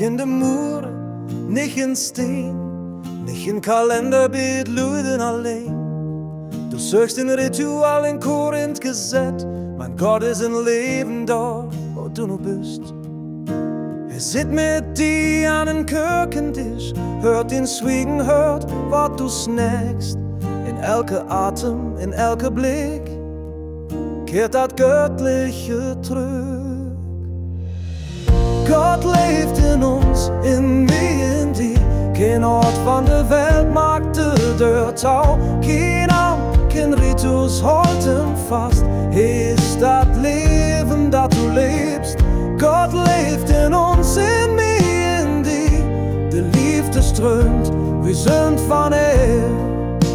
in de Mure, nicht in Steen, nicht in Kalenderbild Luden allein. Du suchst in Ritual in Korinth gesetzt, mein Gott ist ein Leben da, wo du noch bist. Er sitzt mit dir an den Kirchentisch, hört den Zwiegen, hört, was du snackst. In elke Atem, in elke Blick, kehrt das Göttliche zurück. Gott lebt in uns, in mir, in dir. Kein Ort von der Welt mag dort auch. Kein Amt, kein Ritus holt ihn fast. Ist das Leben, das du lebst. Gott lebt in uns, in mir, in dir. Die Liebe strömt, wir sind von ihm.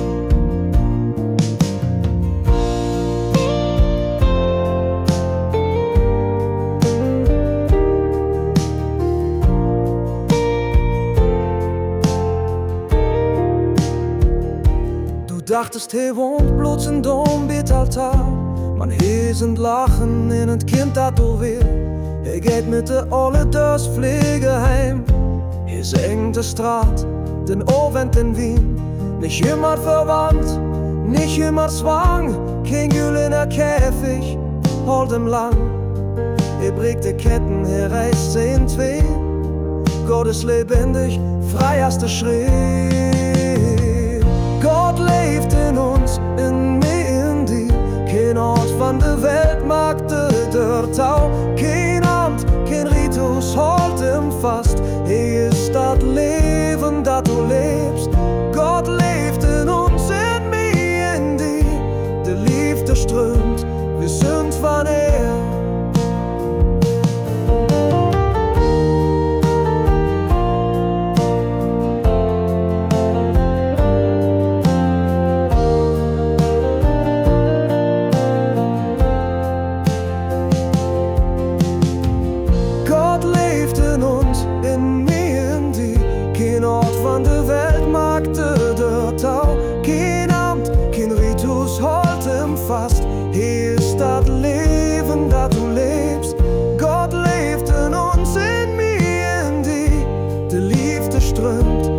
Dachtest, he wohnt bloß in Dom, Betaltar. Man hesend lachen in het Kind, dat alweer. He geht mit de Olle durchs Pflegeheim. He singt de Straat, den Ovent in Wien. Nicht immer verwandt, nicht immer Zwang. Kein güllener Käfig, holt ihm lang. He bringt de Ketten, he reißt sie in zwei. Gott ist lebendig, frei als der Schritt. Gott lebt in uns, in mir, in dir. Kein Ort von der Welt mag dort auch. Kein Amt, kein Ritus holt ihm fast. Hier ist das Leben, das du lebst. Gott lebt in uns, in mir, in dir. Die Liebe strömt, wir sind von ihm. Von der Welt mag dort auch. Kein Amt, kein Ritus holt ihm fast. Hier ist das Leben, das du lebst. Gott lebt in uns, in mir, in dir. Die Liebe strömt,